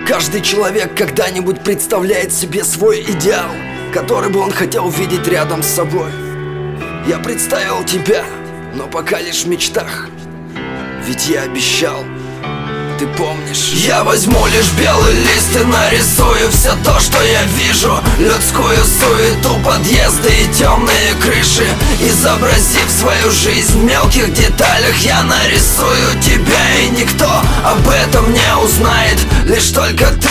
Каждый человек когда-нибудь представляет себе свой идеал, который бы он хотел видеть рядом с собой. Я представил тебя, но пока лишь в мечтах, ведь я обещал, ты помнишь. Я возьму лишь белый лист и нарисую все то, что я вижу. Людскую суету, подъезды и темные крыши. Изобразив свою жизнь в мелких деталях, я нарисую тебя, и никто об этом не узнает, лишь только ты.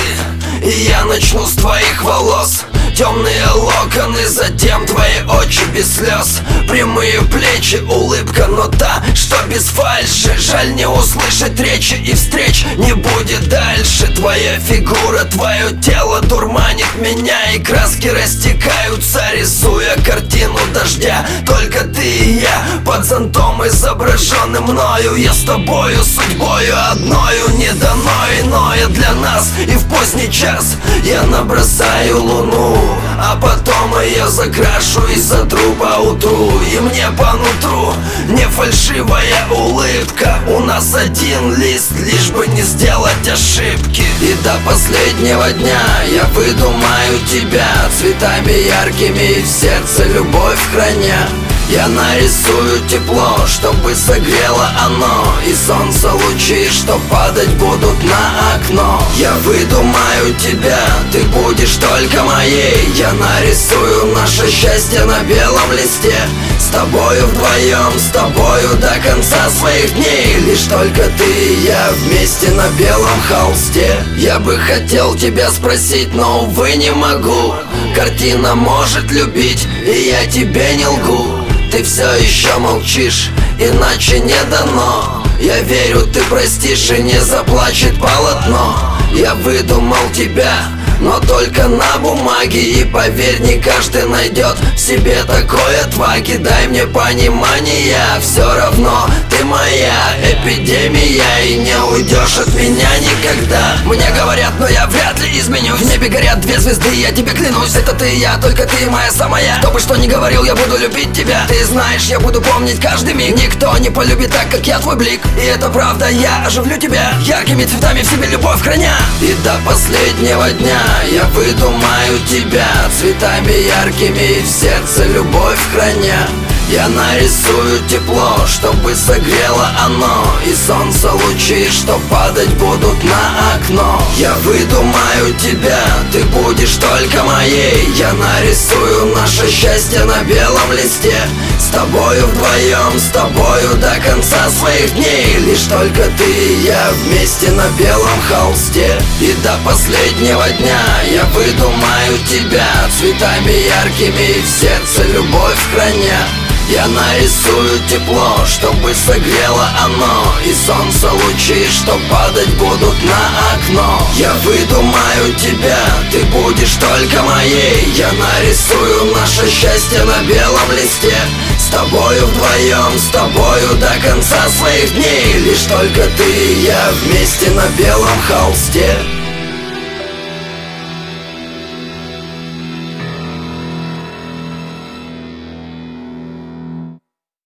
И я начну с твоих волос. Темные локоны, затем твои очи без слез. Прямые плечи, улыбка, но та, что без фальши. Жаль не услышать речи, и встреч не будет дальше. Твоя фигура, твое тело дурманит меня, и краски растекаются, рисуя картину дождя. Только ты и я под зонтом, изображенным мною. Я с тобою, судьбою одною, не дано иное для нас. И в поздний час я набросаю луну, а потом ее закрашу и сотру поутру. И мне по нутру не фальшивая улыбка. У нас один лист, лишь бы не сделать ошибки. И до последнего дня я выдумаю тебя цветами яркими, и в сердце любовь храня. Я нарисую тепло, чтобы согрело оно, и солнце лучи, что падать будут на окно. Я выдумаю тебя, ты будешь только моей. Я нарисую наше счастье на белом листе. С тобою вдвоем, с тобою до конца своих дней. Лишь только ты и я вместе на белом холсте. Я бы хотел тебя спросить, но, увы, не могу. Картина может любить, и я тебе не лгу. Ты все еще молчишь, иначе не дано. Я верю, ты простишь и не заплачет полотно. Я выдумал тебя, но только на бумаге. И поверь, не каждый найдет в себе такой отваги. Дай мне понимание, все равно ты моя эпидемия, и не уйдешь от меня никогда. Мне говорят, но я вряд ли изменюсь. В небе горят две звезды, я тебе клянусь. Это ты и я, только ты моя самая. Кто бы что ни говорил, я буду любить тебя. Ты знаешь, я буду помнить каждый миг. Никто не полюбит так, как я твой блик. И это правда, я оживлю тебя яркими цветами, в себе любовь храня. И до последнего дня я выдумаю тебя цветами яркими, и в сердце любовь храня. Я нарисую тепло, чтобы согрело оно, и солнце лучи, что падать будут на окно. Я выдумаю тебя, ты будешь только моей. Я нарисую наше счастье на белом листе. С тобою вдвоем, с тобою до конца своих дней. Лишь только ты и я вместе на белом холсте. И до последнего дня я выдумаю тебя цветами яркими, и в сердце любовь храня. Я нарисую тепло, чтобы согрело оно, и солнце лучи, что падать будут на окно. Я выдумаю тебя, ты будешь только моей. Я нарисую наше счастье на белом листе. С тобою вдвоем, с тобою до конца своих дней. Лишь только ты и я вместе на белом холсте.